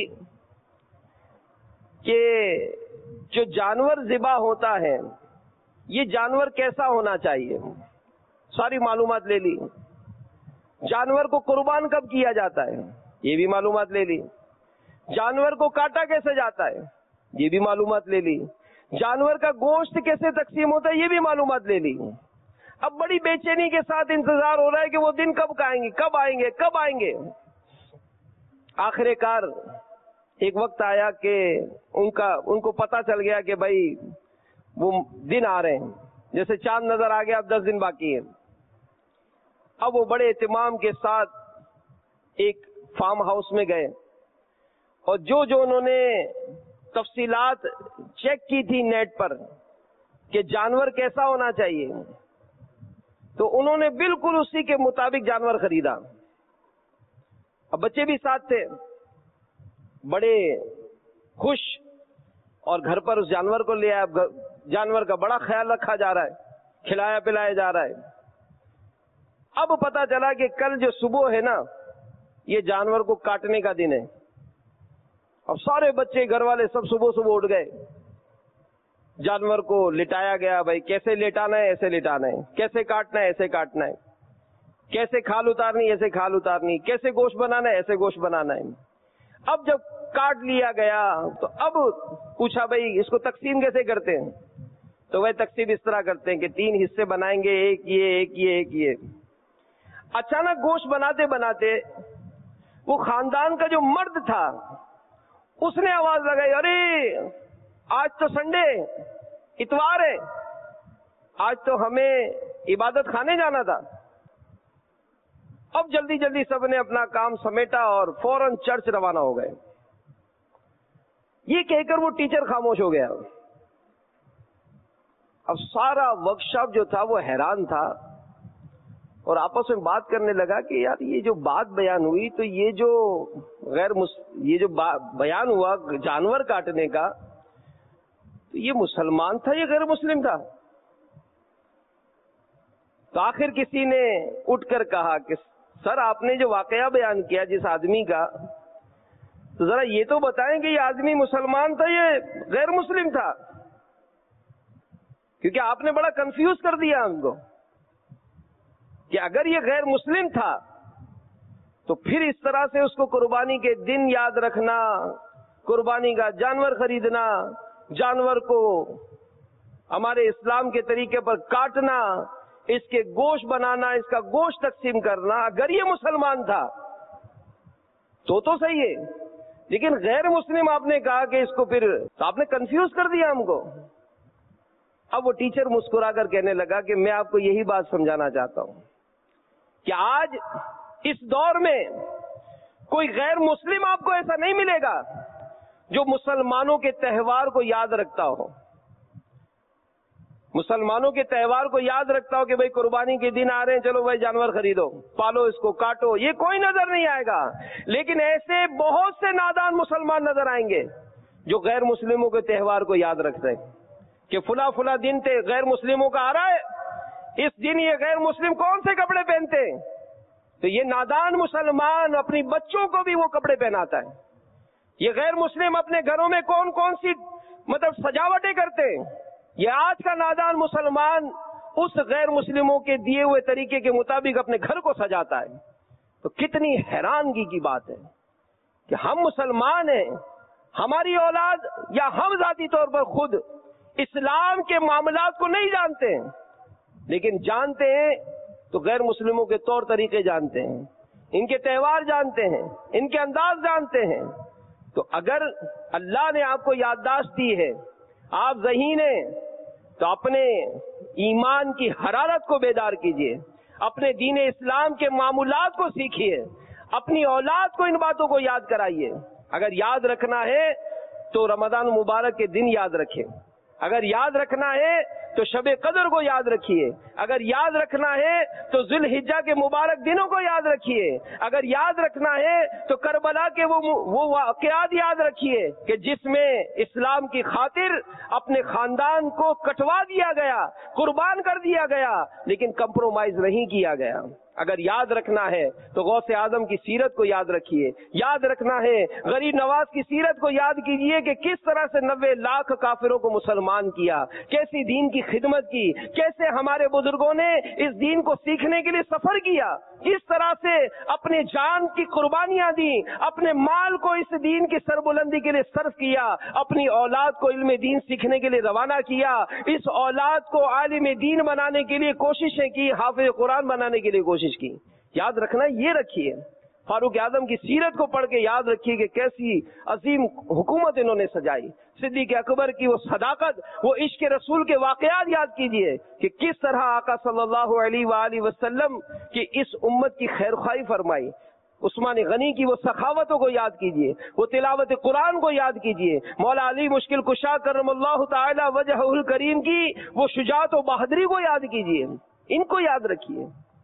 کہ جو جانور ذبح ہوتا ہے یہ جانور کیسا ہونا چاہیے. ساری معلومات لے لی. جانور کو قربان کب کیا جاتا ہے یہ بھی معلومات لے لی. جانور کو کاٹا کیسے جاتا ہے یہ بھی معلومات لے لی. جانور کا گوشت کیسے تقسیم ہوتا ہے یہ بھی معلومات لے لی. اب بڑی بے چینی کے ساتھ انتظار ہو رہا ہے کہ وہ دن کب آئیں گے کب آئیں گے کب آئیں گے. آخر کار ایک وقت آیا کہ ان کا ان کو پتا چل گیا کہ بھائی وہ دن آ رہے ہیں. جیسے چاند نظر آ گیا اب دس دن باقی ہے. اب وہ بڑے اہتمام کے ساتھ ایک فارم ہاؤس میں گئے اور جو جو انہوں نے تفصیلات چیک کی تھی نیٹ پر کہ جانور کیسا ہونا چاہیے تو انہوں نے بالکل اسی کے مطابق جانور خریدا. اب بچے بھی ساتھ تھے، بڑے خوش، اور گھر پر اس جانور کو لے آیا. جانور کا بڑا خیال رکھا جا رہا ہے، کھلایا پلایا جا رہا ہے. اب پتا چلا کہ کل جو صبح ہے نا یہ جانور کو کاٹنے کا دن ہے. اب سارے بچے گھر والے سب صبح صبح اٹھ گئے. جانور کو لٹایا گیا. بھائی کیسے لٹانا ہے ایسے لٹانا ہے، کیسے کاٹنا ہے ایسے کاٹنا ہے، کیسے کھال اتارنی ایسے کھال اتارنی، کیسے گوشت بنانا ہے ایسے گوشت بنانا ہے. اب جب کاٹ لیا گیا تو اب پوچھا بھائی اس کو تقسیم کیسے کرتے ہیں. تو وہ تقسیم اس طرح کرتے ہیں کہ تین حصے بنائیں گے، ایک یہ ایک یہ ایک یہ. اچانک گوشت بناتے بناتے وہ خاندان کا جو مرد تھا اس نے آواز لگائی، ارے آج تو سنڈے اتوار ہے، آج تو ہمیں عبادت خانے جانا تھا. اب جلدی جلدی سب نے اپنا کام سمیٹا اور فوراً چرچ روانہ ہو گئے. یہ کہہ کر وہ ٹیچر خاموش ہو گیا. اب سارا ورکشاپ جو تھا وہ حیران تھا اور آپس میں بات کرنے لگا کہ یار یہ جو بات بیان ہوئی تو یہ جو غیر مس... یہ جو با... بیان ہوا جانور کاٹنے کا تو یہ مسلمان تھا یہ غیر مسلم تھا؟ تو آخر کسی نے اٹھ کر کہا کہ سر آپ نے جو واقعہ بیان کیا جس آدمی کا تو ذرا یہ تو بتائیں کہ یہ آدمی مسلمان تھا یہ غیر مسلم تھا، کیونکہ آپ نے بڑا کنفیوز کر دیا ہم کو کہ اگر یہ غیر مسلم تھا تو پھر اس طرح سے اس کو قربانی کے دن یاد رکھنا، قربانی کا جانور خریدنا، جانور کو ہمارے اسلام کے طریقے پر کاٹنا، اس کے گوشت بنانا، اس کا گوشت تقسیم کرنا، اگر یہ مسلمان تھا تو تو صحیح ہے، لیکن غیر مسلم آپ نے کہا کہ اس کو پھر تو آپ نے کنفیوز کر دیا ہم کو. اب وہ ٹیچر مسکرا کر کہنے لگا کہ میں آپ کو یہی بات سمجھانا چاہتا ہوں کہ آج اس دور میں کوئی غیر مسلم آپ کو ایسا نہیں ملے گا جو مسلمانوں کے تہوار کو یاد رکھتا ہو، مسلمانوں کے تہوار کو یاد رکھتا ہو کہ بھائی قربانی کے دن آ رہے ہیں، چلو بھائی جانور خریدو، پالو، اس کو کاٹو، یہ کوئی نظر نہیں آئے گا. لیکن ایسے بہت سے نادان مسلمان نظر آئیں گے جو غیر مسلموں کے تہوار کو یاد رکھتے ہیں کہ فلا فلا دن تھے غیر مسلموں کا آ رہا ہے، اس دن یہ غیر مسلم کون سے کپڑے پہنتے ہیں، تو یہ نادان مسلمان اپنی بچوں کو بھی وہ کپڑے پہناتا ہے. یہ غیر مسلم اپنے گھروں میں کون کون سی مطلب سجاوٹیں کرتے ہیں، یہ آج کا نادان مسلمان اس غیر مسلموں کے دیے ہوئے طریقے کے مطابق اپنے گھر کو سجاتا ہے. تو کتنی حیرانگی کی بات ہے کہ ہم مسلمان ہیں، ہماری اولاد یا ہم ذاتی طور پر خود اسلام کے معاملات کو نہیں جانتے ہیں، لیکن جانتے ہیں تو غیر مسلموں کے طور طریقے جانتے ہیں، ان کے تہوار جانتے ہیں، ان کے انداز جانتے ہیں. تو اگر اللہ نے آپ کو یادداشت دی ہے، آپ ذہین ہیں، تو اپنے ایمان کی حرارت کو بیدار کیجئے، اپنے دین اسلام کے معمولات کو سیکھیے، اپنی اولاد کو ان باتوں کو یاد کرائیے. اگر یاد رکھنا ہے تو رمضان مبارک کے دن یاد رکھیں، اگر یاد رکھنا ہے تو شب قدر کو یاد رکھیے، اگر یاد رکھنا ہے تو ذی الحجہ کے مبارک دنوں کو یاد رکھیے، اگر یاد رکھنا ہے تو کربلا کے وہ وہ واقعات یاد رکھیے کہ جس میں اسلام کی خاطر اپنے خاندان کو کٹوا دیا گیا، قربان کر دیا گیا، لیکن کمپرومائز نہیں کیا گیا. اگر یاد رکھنا ہے تو غوث اعظم کی سیرت کو یاد رکھیے، یاد رکھنا ہے غریب نواز کی سیرت کو یاد کیجئے کہ کس طرح سے نوے لاکھ کافروں کو مسلمان کیا، کیسی دین کی خدمت کی، کیسے ہمارے بزرگوں نے اس دین کو سیکھنے کے لیے سفر کیا، اس طرح سے اپنے جان کی قربانیاں دی، اپنے مال کو اس دین کی سربلندی کے لیے صرف کیا، اپنی اولاد کو علم دین سیکھنے کے لیے روانہ کیا، اس اولاد کو عالم دین بنانے کے لیے کوششیں کی، حافظ قرآن بنانے کے لیے کوشش کی. یاد رکھنا یہ رکھیے. فاروق اعظم کی سیرت کو پڑھ کے یاد رکھیے کہ کیسی عظیم حکومت انہوں نے سجائی. صدیق اکبر کی وہ صداقت، وہ عشق رسول کے واقعات یاد کیجئے کہ کس طرح آقا صلی اللہ علیہ وآلہ وسلم کی اس امت کی خیرخواہی فرمائی. عثمان غنی کی وہ سخاوتوں کو یاد کیجئے، وہ تلاوت قرآن کو یاد کیجئے، مولا علی مشکل کشا کرم اللہ تعالی وجہہ الکریم کی وہ شجاعت و بہادری کو یاد کیجئے. ان کو یاد رکھیے.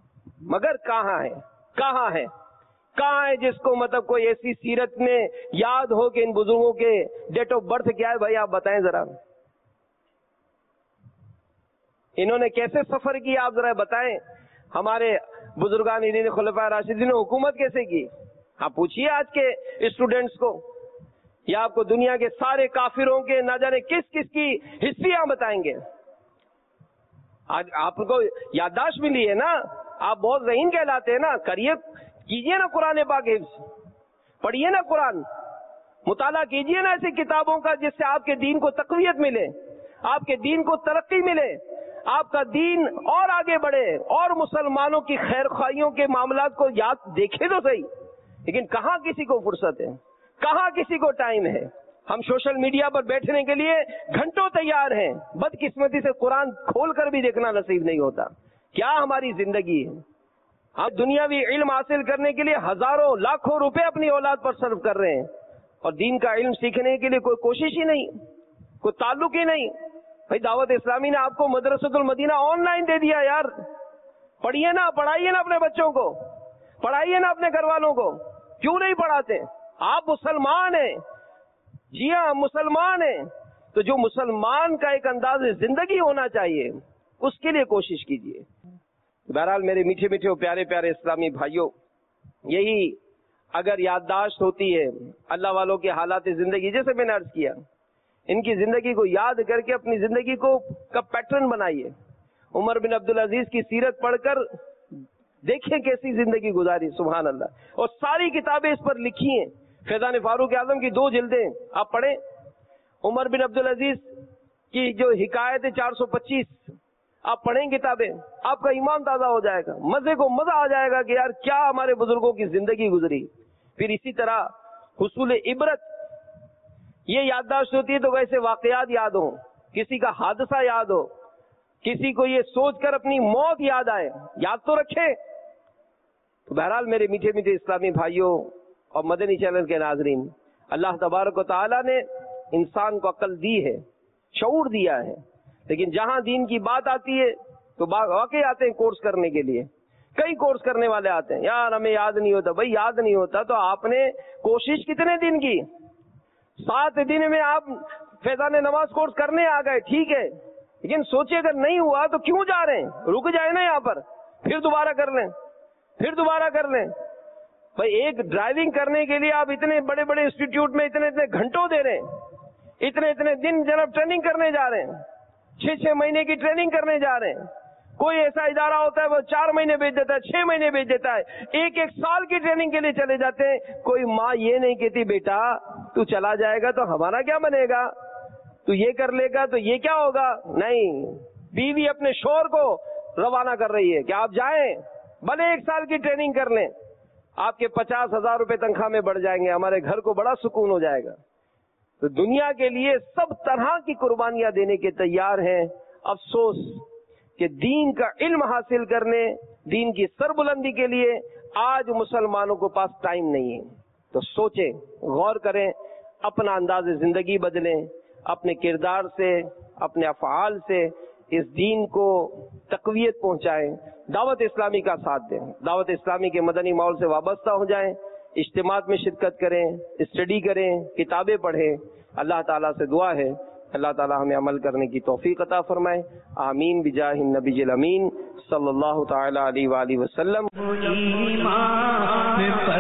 مگر کہاں ہے کہاں ہے کہاں ہے جس کو مطلب کوئی ایسی سیرت میں یاد ہو کہ ان بزرگوں کے ڈیٹ آف برتھ کیا ہے؟ بھائی آپ بتائیں ذرا، انہوں نے کیسے سفر کیا آپ ذرا بتائیں. ہمارے بزرگان دین خلفاء راشدین نے حکومت کیسے کی؟ آپ پوچھیے آج کے اسٹوڈنٹس کو، یا آپ کو دنیا کے سارے کافروں کے نہ جانے کس کس کی ہسٹریاں بتائیں گے. آج آپ کو یادداشت ملی ہے نا، آپ بہت ذہین کہلاتے ہیں نا، کریے کیجئے نا قرآن پاک حفظ، پڑھیے نا قرآن، مطالعہ کیجئے نا ایسی کتابوں کا جس سے آپ کے دین کو تقویت ملے، آپ کے دین کو ترقی ملے، آپ کا دین اور آگے بڑھے، اور مسلمانوں کی خیر خواہیوں کے معاملات کو یاد دیکھے تو صحیح. لیکن کہاں کسی کو فرصت ہے، کہاں کسی کو ٹائم ہے. ہم سوشل میڈیا پر بیٹھنے کے لیے گھنٹوں تیار ہیں، بدقسمتی سے قرآن کھول کر بھی دیکھنا نصیب نہیں ہوتا. کیا ہماری زندگی ہے؟ ہم دنیاوی علم حاصل کرنے کے لیے ہزاروں لاکھوں روپے اپنی اولاد پر صرف کر رہے ہیں، اور دین کا علم سیکھنے کے لیے کوئی کوشش ہی نہیں، کوئی تعلق ہی نہیں۔ بھائی دعوت اسلامی نے آپ کو مدرسۃ المدینہ آن لائن دے دیا یار، پڑھیے نا، پڑھائیے نا اپنے بچوں کو، پڑھائیے نا اپنے گھر والوں کو، کیوں نہیں پڑھاتے؟ آپ مسلمان ہیں، جی ہاں مسلمان ہیں، تو جو مسلمان کا ایک انداز زندگی ہونا چاہیے اس کے لیے کوشش کیجیے۔ بہرحال میرے میٹھے میٹھے اور پیارے پیارے اسلامی بھائیوں، یہی اگر یادداشت ہوتی ہے اللہ والوں کے حالات زندگی، جیسے میں نے عرض کیا، ان کی زندگی کو یاد کر کے اپنی زندگی کو کا پیٹرن بنائیے۔ عمر بن عبدالعزیز کی سیرت پڑھ کر دیکھیں کیسی زندگی گزاری، سبحان اللہ، اور ساری کتابیں اس پر لکھی ہیں۔ فیضان فاروق اعظم کی دو جلدیں آپ پڑھیں، عمر بن عبدالعزیز کی جو حکایت ہے چار سو پچیس آپ پڑھیں کتابیں، آپ کا ایمان تازہ ہو جائے گا، مزے کو مزہ آ جائے گا کہ یار کیا ہمارے بزرگوں کی زندگی گزری۔ پھر اسی طرح حصول عبرت، یہ یادداشت ہوتی ہے تو ویسے واقعات یاد ہوں، کسی کا حادثہ یاد ہو، کسی کو یہ سوچ کر اپنی موت یاد آئے، یاد تو رکھیں۔ تو بہرحال میرے میٹھے میٹھے اسلامی بھائیوں اور مدنی چینل کے ناظرین، اللہ تبارک و تعالی نے انسان کو عقل دی ہے، شعور دیا ہے، لیکن جہاں دین کی بات آتی ہے تو واقعی آتے ہیں کورس کرنے کے لیے، کئی کورس کرنے والے آتے ہیں، یار ہمیں یاد نہیں ہوتا۔ بھائی یاد نہیں ہوتا تو آپ نے کوشش کتنے دن کی؟ سات دن میں آپ فیضان نماز کورس کرنے آ گئے، ٹھیک ہے، لیکن سوچے اگر نہیں ہوا تو کیوں جا رہے ہیں؟ رک جائے نا یہاں پر، پھر دوبارہ کر لیں، پھر دوبارہ کر لیں۔ بھائی ایک ڈرائیونگ کرنے کے لیے آپ اتنے بڑے بڑے انسٹیٹیوٹ میں اتنے اتنے گھنٹوں دے رہے ہیں، اتنے اتنے دن جناب ٹریننگ کرنے جا رہے ہیں، چھ چھ مہینے کی ٹریننگ کرنے جا رہے ہیں۔ کوئی ایسا ادارہ ہوتا ہے وہ چار مہینے بھیج دیتا ہے، چھ مہینے بھیج دیتا ہے، ایک ایک سال کی ٹریننگ کے لیے چلے جاتے ہیں۔ کوئی ماں یہ نہیں کہتی بیٹا تو چلا جائے گا تو ہمارا کیا بنے گا، تو یہ کر لے گا تو یہ کیا ہوگا، نہیں، بیوی اپنے شوہر کو روانہ کر رہی ہے کہ آپ جائیں، بھلے ایک سال کی ٹریننگ کر لیں، آپ کے پچاس ہزار روپے تنخواہ میں بڑھ جائیں گے، ہمارے گھر کو بڑا سکون ہو جائے گا۔ تو دنیا کے لیے سب طرح کی قربانیاں دینے کے تیار ہیں۔ افسوس کہ دین کا علم حاصل کرنے، دین کی سربلندی کے لیے آج مسلمانوں کو پاس ٹائم نہیں ہے۔ تو سوچیں، غور کریں، اپنا انداز زندگی بدلیں، اپنے کردار سے، اپنے افعال سے اس دین کو تقویت پہنچائیں، دعوت اسلامی کا ساتھ دیں، دعوت اسلامی کے مدنی ماحول سے وابستہ ہو جائیں، اجتماعات میں شرکت کریں، اسٹڈی کریں، کتابیں پڑھیں۔ اللہ تعالیٰ سے دعا ہے اللہ تعالیٰ ہمیں عمل کرنے کی توفیق عطا فرمائے، آمین بجاہ النبی الامین صلی اللہ تعالی علیہ وآلہ وسلم۔ ایمان